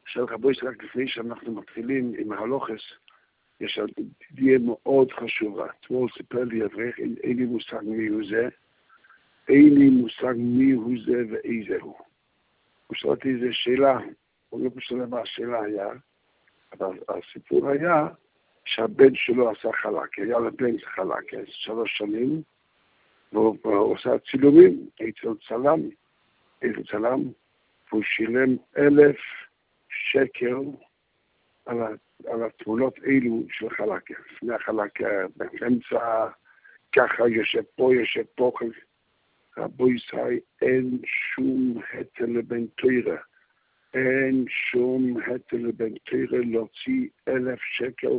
עכשיו רבו ישראל, רק לפני שאנחנו מתחילים עם ההלוכס, יש דיה מאוד חשובה. אתמול סיפר לי אברך, אין לי מושג מי הוא זה, אין לי מושג מי הוא זה ואיזהו. הוא שאל אותי איזו שאלה, הוא לא משנה מה השאלה היה, אבל הסיפור היה שהבן שלו עשה חלקה, היה לבן חלקה, 3 שנים, והוא עושה צילומים, הייתי צלם, והוא שילם 1,000 שקל על התמונות אלו של חלקה. לפני החלקה, באמצע, ככה יושב פה, רבו ישראל, אין שום היתר לבן תורה. אין שום היתר לבן תורה להוציא 1,000 שקל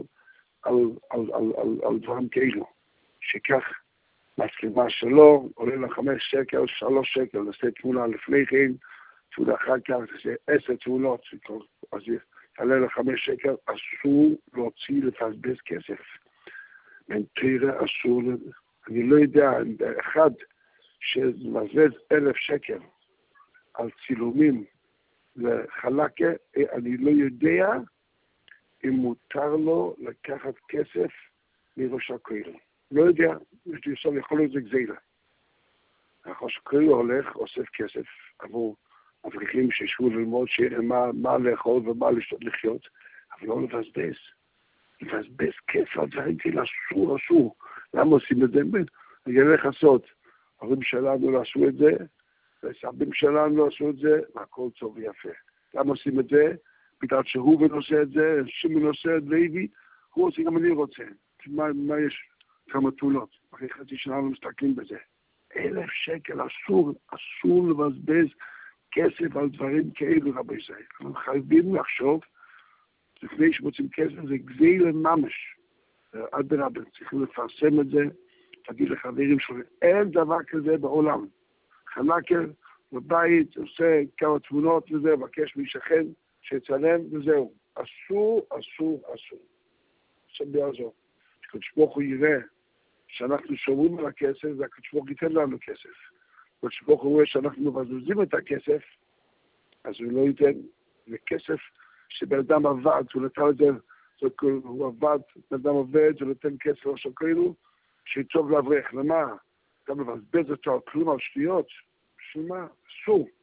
על דברים כאלו. שכך מצלמה שלו, עולה לה 5 שקל, 3 שקל, נעשה תמונה לפני כן, תמונה אחר כך, נעשה 10 תמונות, אז יעלה לה 5 שקל, אסור להוציא לפסבס כסף. בן תורה אסור, אני לא יודע, אחד שמבזבז 1,000 שקל על צילומים לחלקה, אני לא יודע אם מותר לו לקחת כסף מראש הכהן. לא יודע, יש לי סוף, יכול להיות זה גזילה. ראש הכהן הולך, אוסף כסף עבור אברכים שישבו ללמוד מה לאכול ומה לחיות, אבל לא לבזבז. לבזבז כסף על דברים כאלה, אסור. למה עושים את זה? אני אלך לעשות. ההורים שלנו לא עשו את זה, וסבים שלנו לא עשו את זה, והכל טוב ויפה. למה עושים את זה? בגלל שהוא ונושא את זה, שמעון עושה את לוי, הוא עושה גם אני רוצה. מה יש? כמה תולות. אחרי חצי שנה לא מסתכלים בזה. 1,000 שקל, אסור לבזבז כסף על דברים כאלו, רבי ישראל. אנחנו חייבים לחשוב, לפני שמוצאים כסף, זה גזילה ממש. עד ברבן, צריכים לפרסם את זה, תגיד לחברים שלנו, אין דבר כזה בעולם. חלקה בבית, עושה כמה תמונות וזה, מבקש משכן שיצלם וזהו. אסור. עכשיו ביעזור. שקדוש ברוך הוא יראה שאנחנו שומרים על הכסף, והקדוש ברוך הוא ייתן לנו כסף. קדוש ברוך הוא רואה שאנחנו מבזבזים את הכסף, אז הוא לא ייתן. זה כסף שבן אדם עבד, הוא נתן את זה, הוא עבד, בן אדם עובד, הוא נותן כסף או שכאילו, שיטוב לאברך. למה? אתה מבזבז אותו על כלום, על שטויות? בשביל מה? אסור.